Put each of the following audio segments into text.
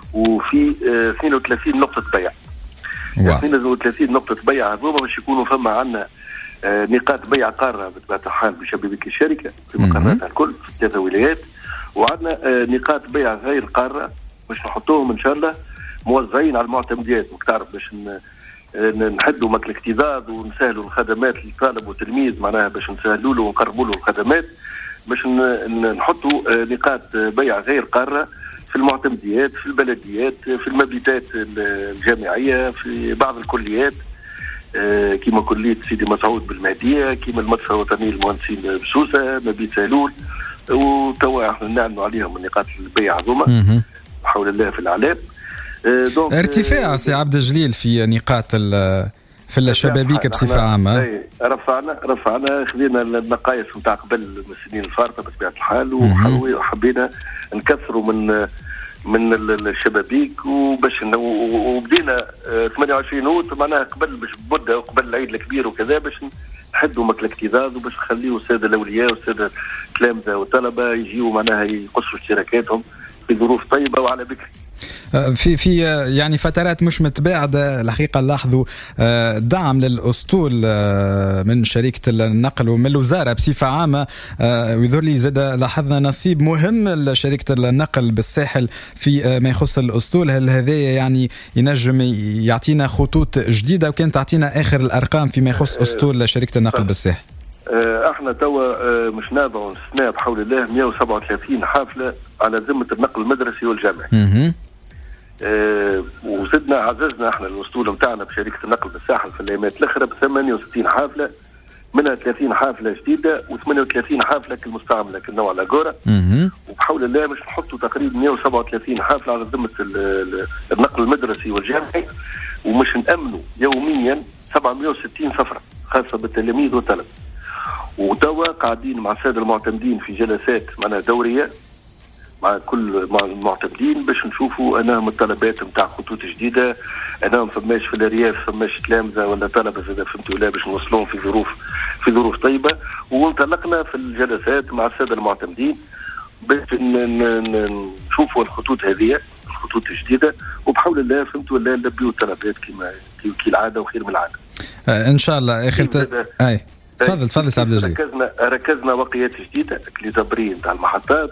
وفي 32 نقطة بيع. 32 نقطة بيع هذوما باش يكونوا فما عندنا نقاط بيع قارة بطبيعة الحال بشبابيك الشركة في مقراتها الكل في 3 ولايات، وعندنا نقاط بيع غير قارة باش نحطوهم إن شاء الله موزعين على المعتمديات. تعرف باش نحدوا ماك الاكتظاظ ونسهلوا الخدمات للطالب والتلميذ، معناها باش نسهلوا له ونقربوا له الخدمات، باش نحطوا نقاط بيع غير قارة في المعتمديات، في البلديات، في المبيتات الجامعية، في بعض الكليات كما كلية سيدي مسعود بالمهدية، كما المدرسة الوطنية للمهندسين بسوسة، مبيت سالول، وتوا احنا نعلنوا عليهم النقاط البيع هذوما بحول الله في الأعلام. ارتفاع سي عبد الجليل في نقاط في الشبابيك بصفة عامة. رفعنا خذينا النقايص نتاع قبل من السنين الفارطة بطبيعة الحال، وحبينا نكثروا من الشبابيك وبدينا 28 اوت معناها قبل باش بده وقبل العيد الكبير وكذا باش نحدوا ماك الاكتظاظ وباش نخليوا الساده الاولياء والساده التلامذه والطلبه يجيوا معناها يقصوا اشتراكاتهم في ظروف طيبه وعلى بكر. في يعني فترات مش متباعدة الحقيقة نلاحظوا دعم للأسطول من شركة النقل ومن الوزارة بصفة عامة، ويظهر لي زاد لاحظنا نصيب مهم لشركة النقل بالساحل في ما يخص الأسطول. هل هذا يعني ينجم يعطينا خطوط جديدة، وكان تعطينا آخر الأرقام فيما يخص أسطول شركة النقل بالساحل؟ احنا توا مش ناظروا السنة بحول الله 137 حافلة على ذمة النقل المدرسي والجامعي. وزدنا عززنا احنا الاسطوله نتاعنا بشركه النقل بالساحل في الايامات الاخرى ب 68 حافله، منها 30 حافله جديده و38 حافله كالمستعمله كالنوع لاجورا. وبحول الله باش نحطوا تقريبا 137 حافله على ذمه النقل المدرسي والجامعي، ومش نامنوا يوميا 760 سفره خاصه بالتلاميذ والطلبه. وتوا قاعدين مع الساده المعتمدين في جلسات معنا دوريه مع كل المعتمدين باش نشوفوا انهم الطلبات نتاع خطوط جديده، انهم فماش في الارياف فماش تلامذه ولا طلبه اذا فهمتوا لا باش نوصلوهم في ظروف طيبه. وانطلقنا في الجلسات مع الساده المعتمدين باش نشوفوا الخطوط هذه الخطوط الجديده، وبحول الله فهمتوا لا نلبيوا الطلبات كما العاده وخير من العاده ان شاء الله. اخر اي تفضل سي عبد الجليل. ركزنا وقيات جديده لتبريد تاع المحطات.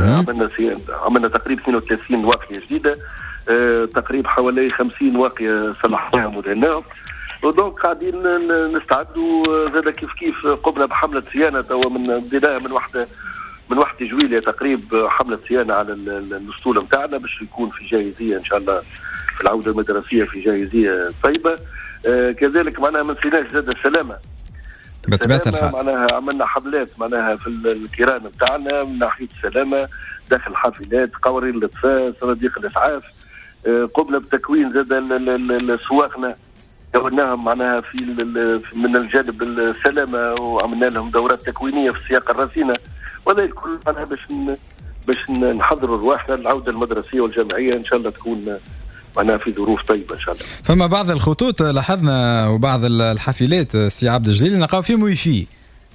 عملنا تقريبا 32 واقيه جديده، تقريبا حوالي 50 واقيه صلحناهم ودهناهم. ودونك قاعدين نستعدوا زاد كيف قمنا بحمله صيانه توا بدايه من 1 جويلية تقريبا، حمله صيانه على الاسطول نتاعنا باش يكون في جاهزيه ان شاء الله في العوده المدرسيه في جاهزيه طيبه. كذلك معناها ما نسيناش زاد السلامه بطبيعة الحال. معناها عملنا حملات معناها في الكيران بتاعنا من ناحيه السلامه داخل الحافلات، قوارير الاطفاء، صناديق الاسعاف. قمنا بتكوين زاد السواقنا، دورناهم معناها من الجانب السلامه، وعملنا لهم دورات تكوينيه في السياقه الرصينه، وهذا الكل معناها باش نحضروا رواحنا للعوده المدرسيه والجامعيه ان شاء الله تكون معنا في ظروف طيبة إن شاء الله. فما بعض الخطوط لاحظنا وبعض الحافلات سي عبد الجليل نلقاو فيهم ويفي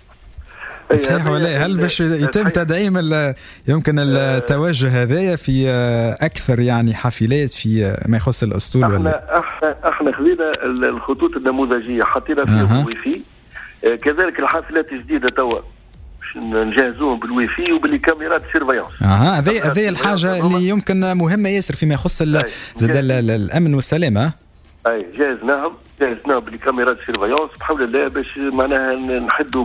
صحيح ولا؟ هل باش يتم تدعيم يمكن التوجه هذايا في أكثر يعني حافلات في ما يخص الأسطول ولا؟ احنا خذينا الخطوط النموذجية حطينا فيهم ويفي. كذلك الحافلات الجديدة توا نجهزوهم بالويفي وبالكاميرات سيرفيانس. هذه الحاجه اللي يمكن مهمه ياسر فيما يخص الامن والسلامه. اي جهزناهم بالكاميرات سيرفيانس بحول الله باش معناها نحدوا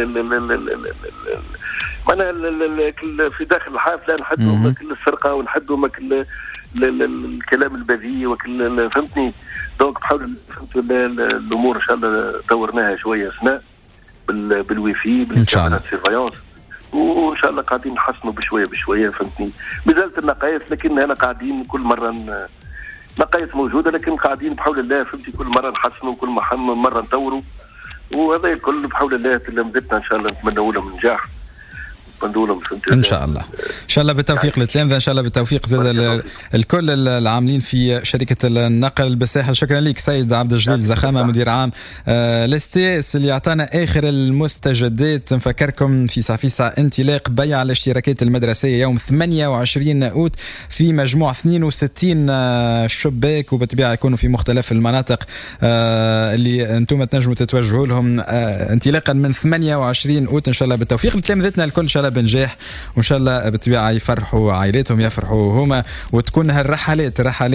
معناها في داخل الحافله نحدوا ماكل السرقه ونحدوا ماكل الكلام البذيء وكل فهمتني. دونك بحول فهمتوا الامور ان شاء الله طورناها شويه سنه بالويفي بالكاميرات سيرفيانس، وان شاء الله قاعدين نحسنوا بشويه فهمتني. مازالت النقايص لكن انا قاعدين كل مره نقايص موجوده، لكن قاعدين بحول الله فهمتي كل مره نحسنوا كل مره نطوروا، وهذا الكل بحول الله تلامذتنا ان شاء الله نتمنوا لهم النجاح نتمنوا لهم ان شاء الله. ان شاء الله بالتوفيق للتلامذه، ان شاء الله بالتوفيق زاد الكل العاملين في شركه النقل بالساحل. شكرا لك سيد عبد الجليل زخامه مدير عام الاستيس اللي اعطانا اخر المستجدات. نفكركم في ساعه انطلاق بيع الاشتراكات المدرسيه يوم 28 اوت في مجموع 62 شباك، وبالطبيعه يكونوا في مختلف المناطق اللي انتم تنجموا تتوجهوا لهم انطلاقا من 28 اوت. ان شاء الله بالتوفيق لتلامذتنا الكل، ان شاء الله بنجاح، وان شاء الله بالطبيعه يفرحوا عائلاتهم، يفرحوا هما، وتكون هالرحلات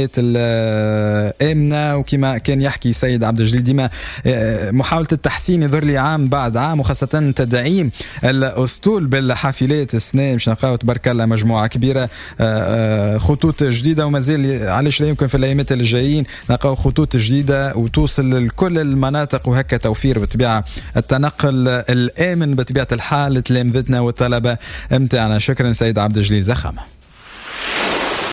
امنه. وكما كان يحكي سيد عبد الجليل ديما محاوله التحسين يظهر لي عام بعد عام، وخاصه تدعيم الاسطول بالحافلات. السنه باش نلقاو تبارك الله مجموعه كبيره، خطوط جديده، ومازال علاش لا يمكن في الايامات الجايين نلقاو خطوط جديده وتوصل لكل المناطق، وهكا توفير بالطبيعه التنقل الامن بطبيعه الحال لتلامذتنا والطلبه متاعنا. شكرا سيد عبد الجليل زخامه.